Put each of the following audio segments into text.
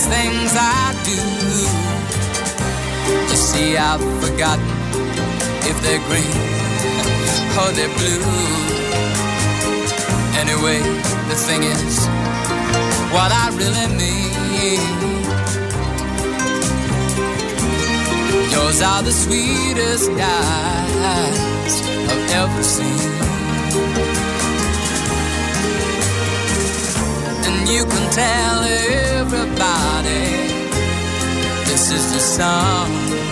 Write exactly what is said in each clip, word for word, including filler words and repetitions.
foolish things I do. You see, I've forgotten if they're green or they're blue. Anyway, the thing is, what I really mean, yours are the sweetest eyes I've ever seen. And you can tell everybody this is the song.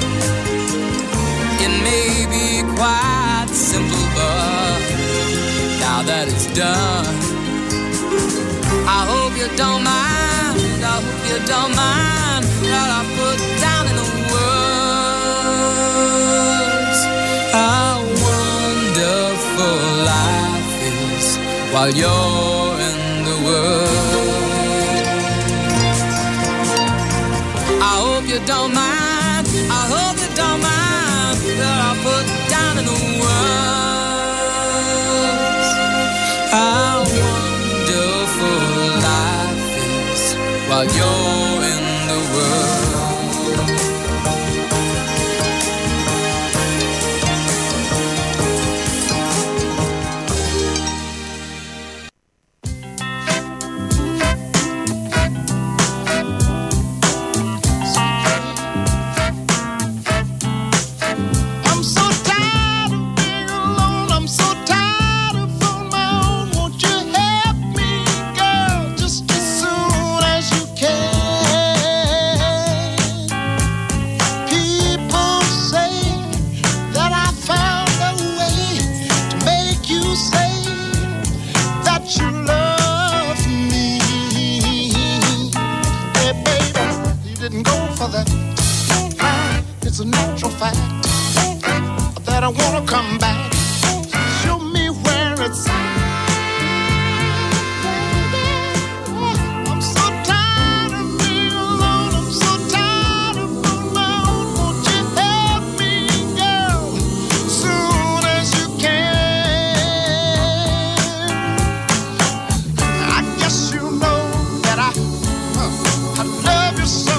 It may be quite simple, but now that it's done, I hope you don't mind, I hope you don't mind that I put down in the words how wonderful life is while you're in the world. I hope you don't mind, I hope you don't mind that I put down in the words how wonderful life is while you're in the world. It's a natural fact that I wanna come back. Show me where it's at. I'm so tired of being alone. I'm so tired of being alone. Won't you help me, girl, soon as you can? I guess you know that I, uh, I love you so.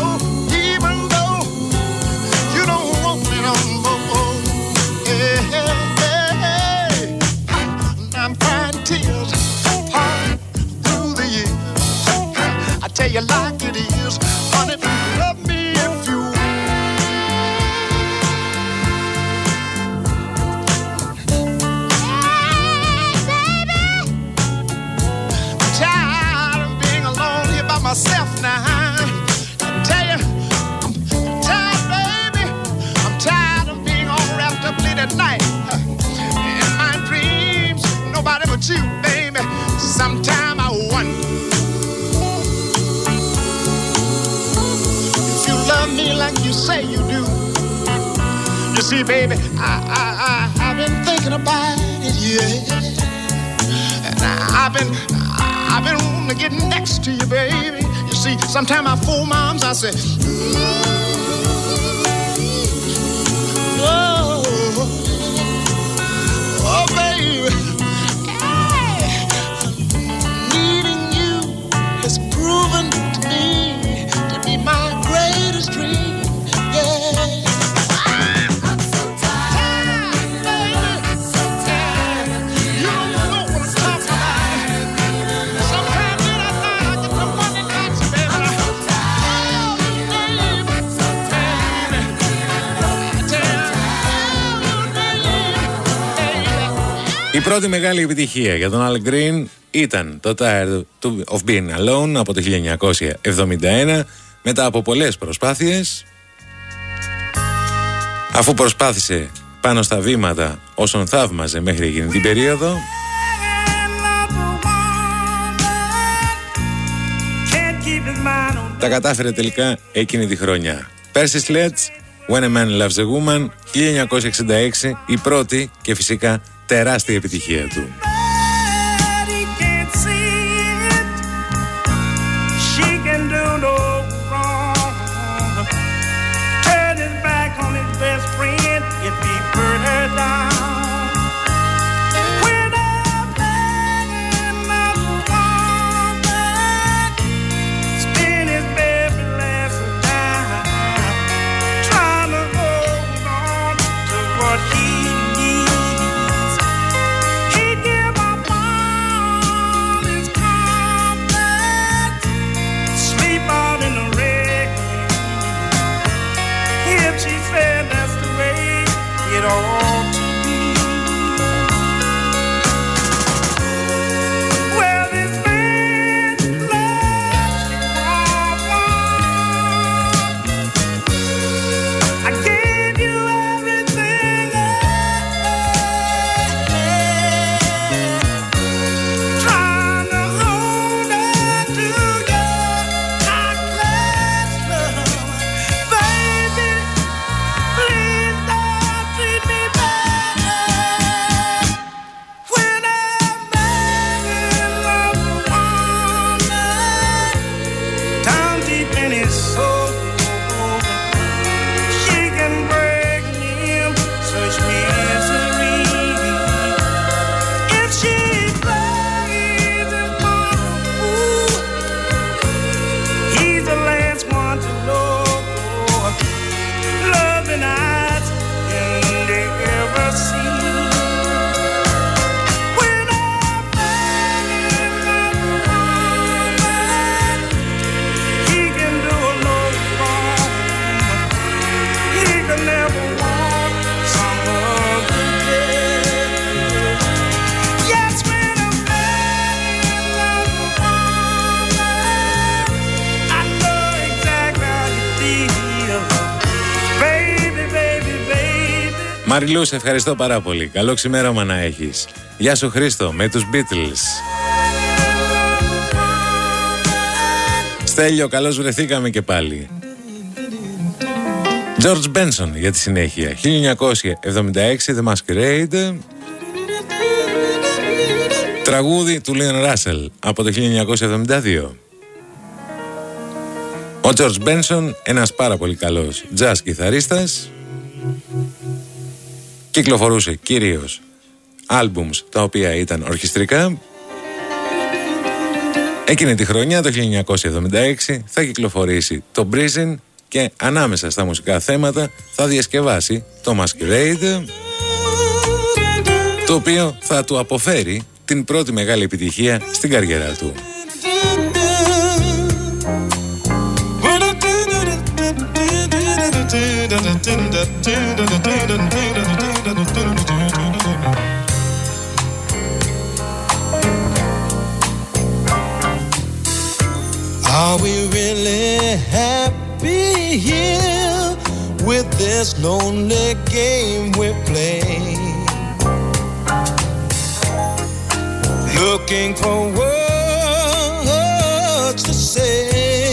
Tell you like it is, honey, love me if you hey, baby. I'm tired of being alone here by myself now. I tell you, I'm tired, baby. I'm tired of being all wrapped up late at night in my dreams. Nobody but you, baby. Sometime I wonder, love me like you say you do. You see, baby, I, I, I, I've been thinking about it, yeah. And I, I've been, I, I've been wanting to get next to you, baby. You see, sometimes I fool my arms, I say, oh, oh, baby. Hey, needing you has proven to me to be my greatest dream, yeah. I'm so tired, baby, so tired. You don't know what I'm talking about. Sometimes in the night I get the money nights, baby. I'm so tired, baby, so tired. Η πρώτη μεγάλη επιτυχία για τον Al Green ήταν το Tired of Being Alone από το χίλια εννιακόσια εβδομήντα ένα. Μετά από πολλές προσπάθειες, αφού προσπάθησε πάνω στα βήματα όσων θαύμαζε μέχρι εκείνη την περίοδο, τα κατάφερε τελικά εκείνη τη χρονιά. Percy Sledge, When a Man Loves a Woman, χίλια εννιακόσια εξήντα έξι, η πρώτη και φυσικά τεράστια επιτυχία του. Μαριλού, σε ευχαριστώ πάρα πολύ. Καλό ξημέρωμα να έχεις. Γεια σου Χρήστο, με τους Beatles. Στέλιο, καλώς βρεθήκαμε και πάλι. George Benson για τη συνέχεια. χίλια εννιακόσια εβδομήντα έξι, The Masquerade. Τραγούδι του Leon Russell από το χίλια εννιακόσια εβδομήντα δύο. Ο George Benson, ένας πάρα πολύ καλός jazz κιθαρίστας, κυκλοφορούσε κυρίως άλμπουμς τα οποία ήταν ορχιστρικά. Εκείνη τη χρονιά, το χίλια εννιακόσια εβδομήντα έξι, θα κυκλοφορήσει το Breezin' και ανάμεσα στα μουσικά θέματα θα διασκευάσει το Masquerade, το οποίο θα του αποφέρει την πρώτη μεγάλη επιτυχία στην καριέρα του. Are we really happy here with this lonely game we play? Looking for words to say,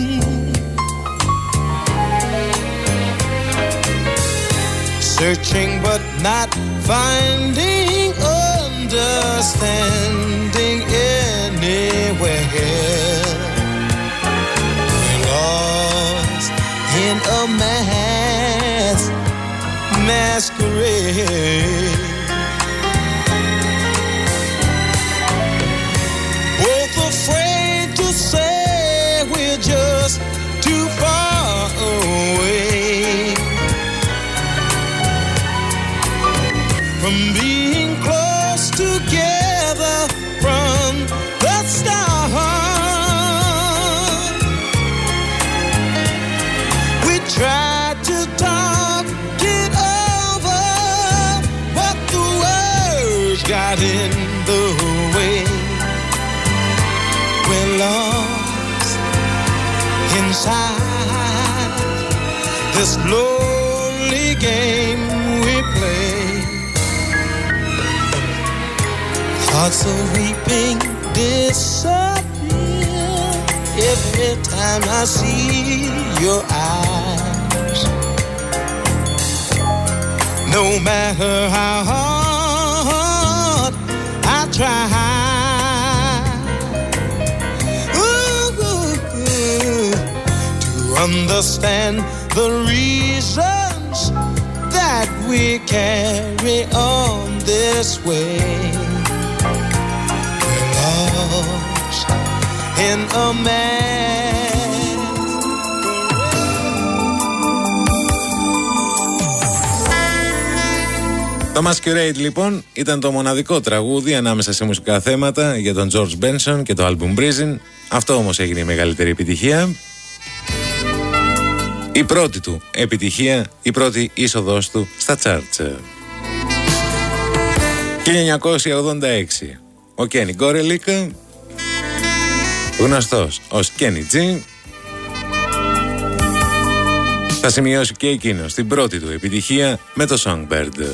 searching but not finding understanding anywhere. We're lost in a mass masquerade. Afraid to say we're just too far away from being close together from the start. We tried to talk it over, but the words got in the way. We're lost inside this lonely game we play. Thoughts of weeping disappear every time I see your eyes. No matter how hard I try understand the reasons that we carry on this way. We're lost in a mass. Το Masquerade λοιπόν ήταν το μοναδικό τραγούδι ανάμεσα σε μουσικά θέματα για τον George Benson και το album Breezin'. Αυτό όμως έγινε η μεγαλύτερη επιτυχία. Η πρώτη του επιτυχία, η πρώτη είσοδος του στα charts. χίλια εννιακόσια ογδόντα έξι. Ο Kenny Gorelick, γνωστός ως Kenny G, θα σημειώσει και εκείνος την πρώτη του επιτυχία με το Songbird.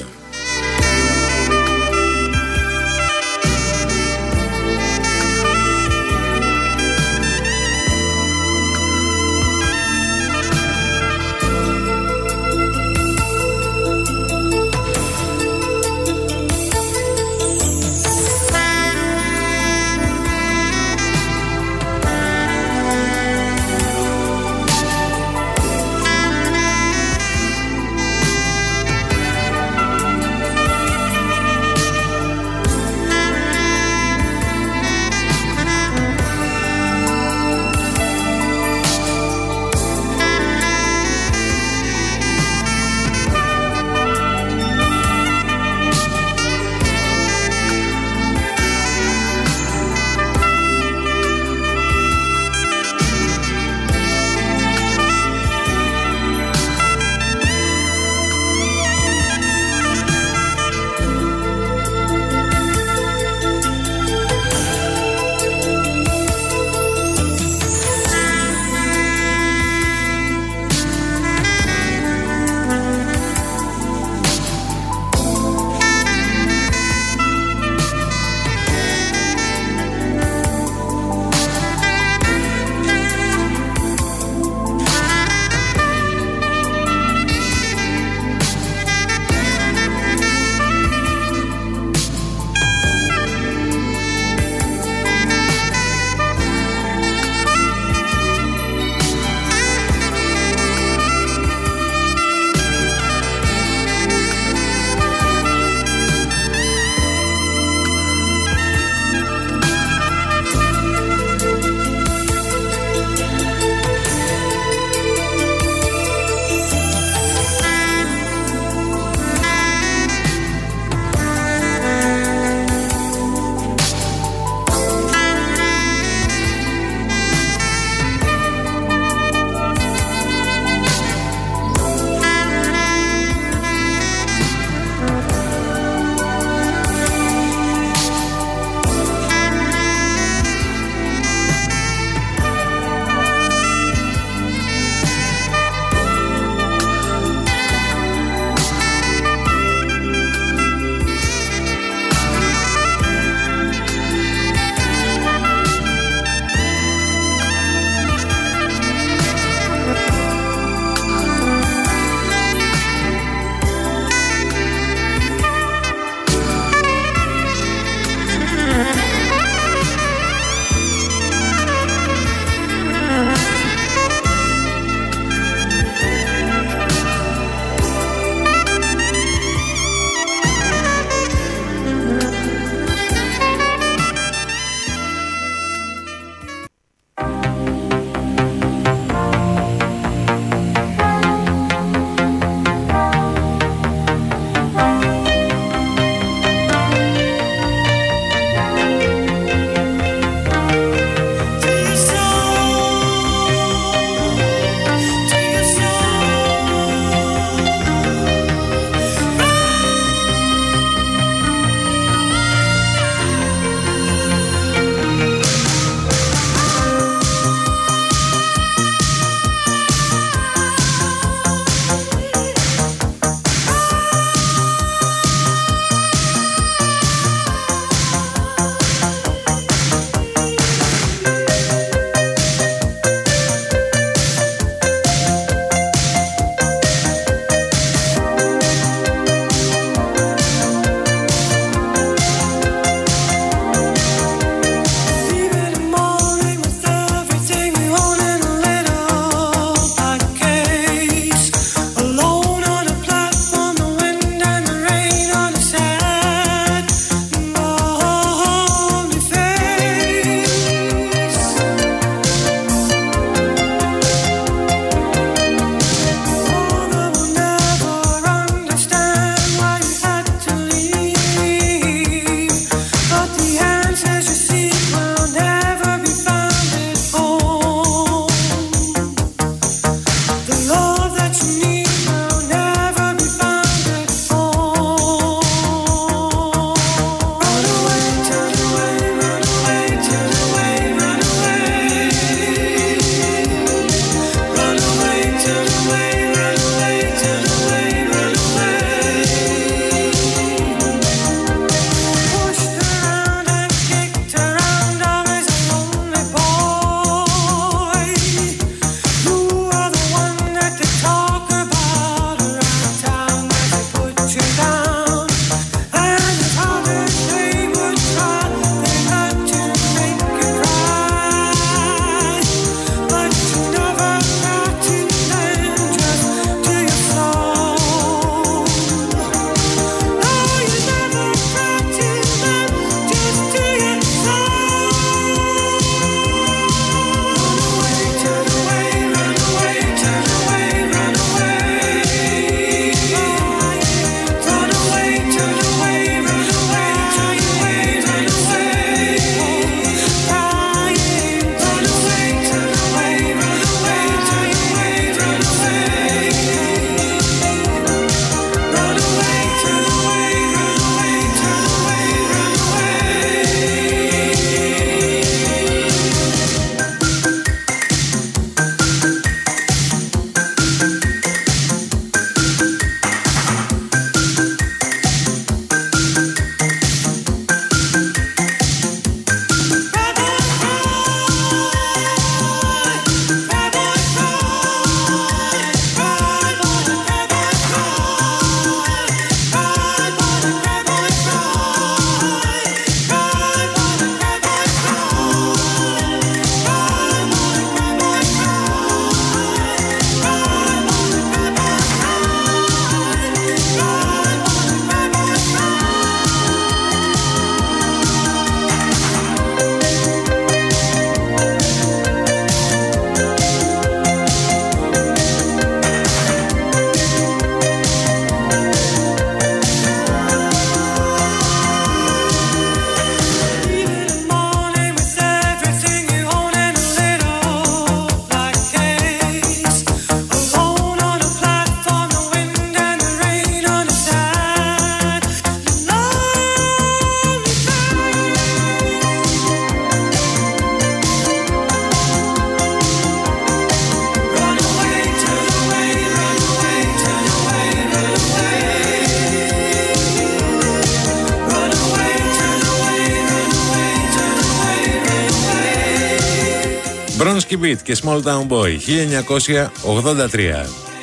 Bronski Beat και Small Town Boy, χίλια εννιακόσια ογδόντα τρία.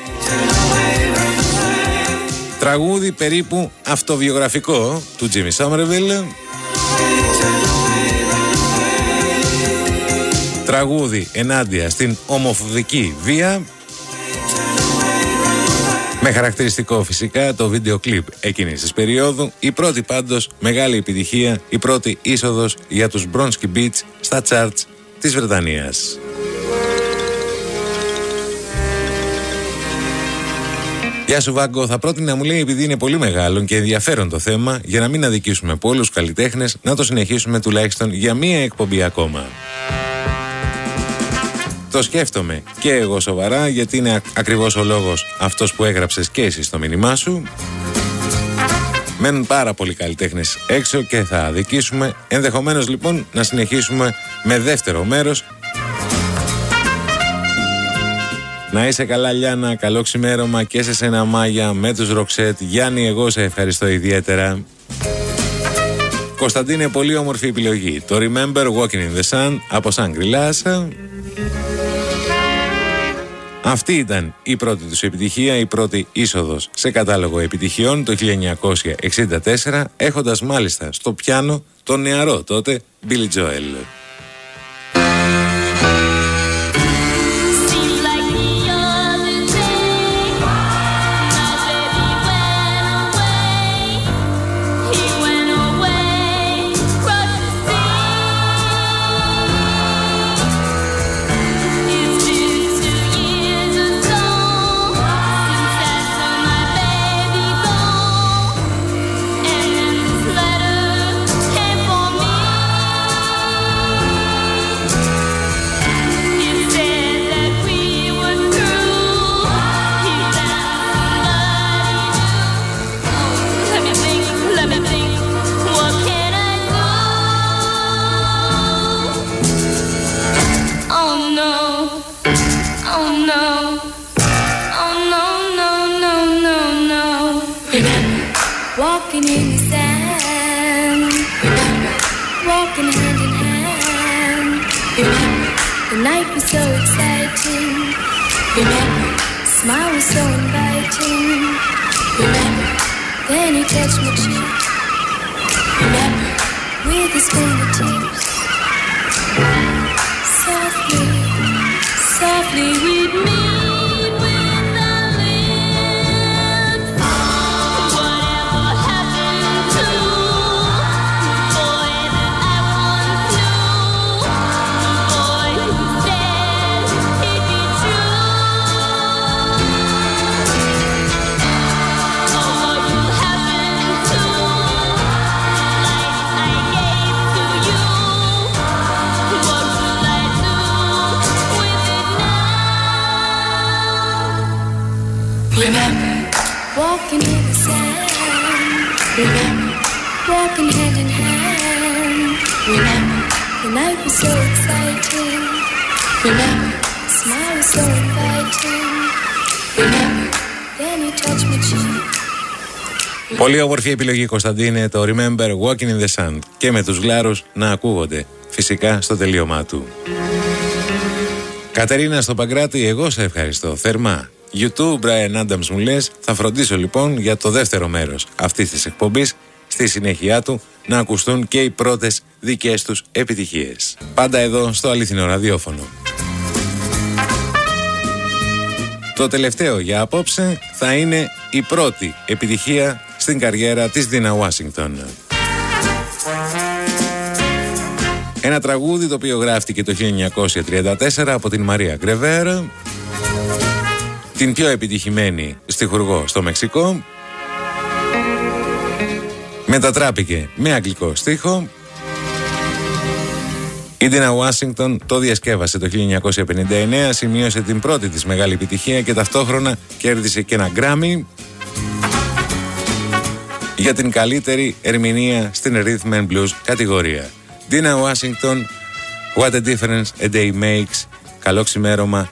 Τραγούδι περίπου αυτοβιογραφικό του Jimmy Somerville. Τραγούδι ενάντια στην ομοφοβική βία. Με χαρακτηριστικό φυσικά το βίντεο κλιπ εκείνης της περίοδου. Η πρώτη πάντως μεγάλη επιτυχία, η πρώτη είσοδος για τους Bronski Beats στα charts της Βρετανίας. Γεια σου Βάγκο, θα πρότεινα, μου λέει, επειδή είναι πολύ μεγάλο και ενδιαφέρον το θέμα, για να μην αδικήσουμε πολλούς καλλιτέχνες, να το συνεχίσουμε τουλάχιστον για μία εκπομπή ακόμα. Το σκέφτομαι και εγώ σοβαρά, γιατί είναι ακριβώς ο λόγος αυτός που έγραψες και εσύ στο μήνυμά σου. Μένουν πάρα πολλοί καλλιτέχνες έξω και θα αδικήσουμε. Ενδεχομένως λοιπόν να συνεχίσουμε με δεύτερο μέρος. Να είσαι καλά Λιάννα, καλό ξημέρωμα και σε σένα Μάγια με τους Ροξέτ. Γιάννη, εγώ σε ευχαριστώ ιδιαίτερα. Κωνσταντίνε, πολύ όμορφη επιλογή. Το Remember Walking in the Sun από Shangri-La. Αυτή ήταν η πρώτη τους επιτυχία, η πρώτη είσοδος σε κατάλογο επιτυχιών το χίλια εννιακόσια εξήντα τέσσερα, έχοντας μάλιστα στο πιάνο τον νεαρό τότε Billy Joel. Walking in the sand, walking hand in hand. The night was so exciting. Smile was so inviting. Then he touched my cheek with his fingertips. Softly, softly we'd meet. Walking in the sand, remember, walking hand in hand, remember, the night was so exciting, remember, smile was so inviting, remember, then he touched my cheek. Πολύ όμορφη επιλογή Κωνσταντίνε, το Remember Walking in the Sun, και με τους γλάρους να ακούγονται φυσικά στο τελείωμά του. Κατερίνα στο Παγκράτη, εγώ σε ευχαριστώ θερμά. YouTube, Brian Adams μου λες, θα φροντίσω λοιπόν για το δεύτερο μέρος αυτής της εκπομπής, στη συνέχεια του, να ακουστούν και οι πρώτες δικές τους επιτυχίες. Πάντα εδώ στο αληθινό ραδιόφωνο. Το τελευταίο για απόψε θα είναι η πρώτη επιτυχία στην καριέρα της Dina Washington. Ένα τραγούδι το οποίο γράφτηκε το χίλια εννιακόσια τριάντα τέσσερα από την Μαρία Γκρεβέρ, την πιο επιτυχημένη στιχουργό στο Μεξικό. Μετατράπηκε με αγγλικό στίχο. Η Dina Washington το διασκεύασε το χίλια εννιακόσια πενήντα εννέα, σημείωσε την πρώτη της μεγάλη επιτυχία και ταυτόχρονα κέρδισε και ένα Grammy για την καλύτερη ερμηνεία στην Rhythm and Blues κατηγορία. Dina Washington, What a Difference a Day Makes. Καλό ξημέρωμα.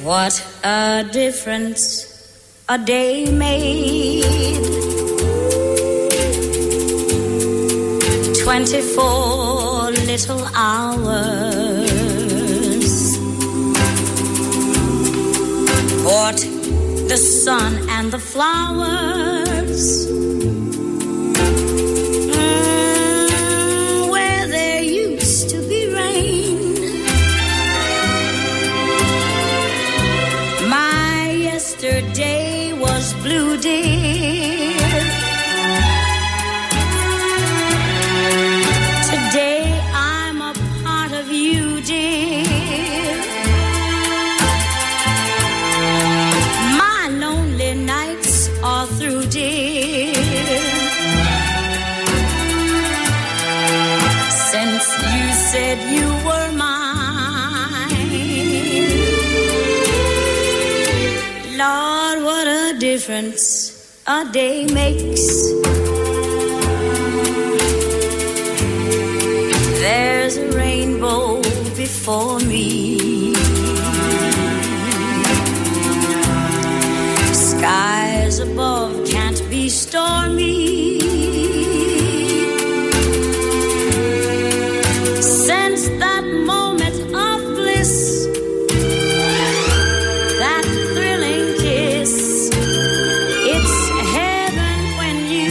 What a difference a day made. Twenty-four little hours brought the sun and the flowers mm, where there used to be rain. My yesterday was blue, dear. Today I'm a part of you, dear. My lonely nights are through, dear. Since you said you were mine, Lord, what a difference a day makes. There's a rainbow before me. Skies above can't be stormy. Since that moment of bliss, that thrilling kiss, it's heaven when you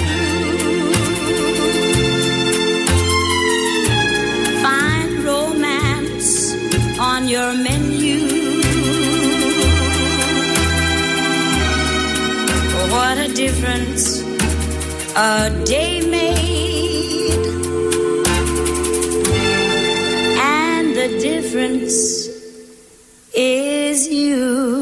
find romance on your menu. What a difference a day made, and the difference is you.